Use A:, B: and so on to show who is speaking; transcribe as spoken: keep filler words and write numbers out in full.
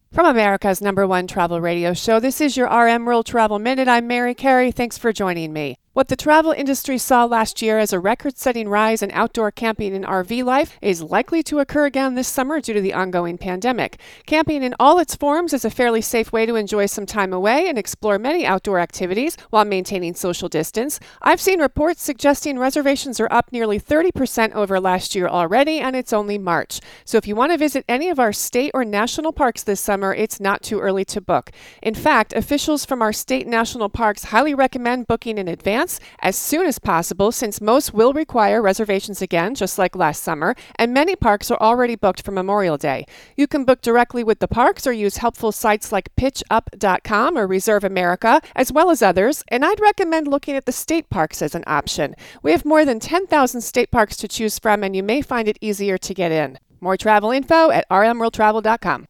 A: From America's number one travel radio show, this is your R M World Travel Minute. I'm Mary Carey. Thanks for joining me. What the travel industry saw last year as a record-setting rise in outdoor camping and R V life is likely to occur again this summer due to the ongoing pandemic. Camping in all its forms is a fairly safe way to enjoy some time away and explore many outdoor activities while maintaining social distance. I've seen reports suggesting reservations are up nearly thirty percent over last year already, and it's only March. So if you want to visit any of our state or national parks this summer, it's not too early to book. In fact, officials from our state national parks highly recommend booking in advance as soon as possible, since most will require reservations again, just like last summer, and many parks are already booked for Memorial Day. You can book directly with the parks or use helpful sites like pitch up dot com or Reserve America, as well as others, and I'd recommend looking at the state parks as an option. We have more than ten thousand state parks to choose from, and you may find it easier to get in. More travel info at r m world travel dot com.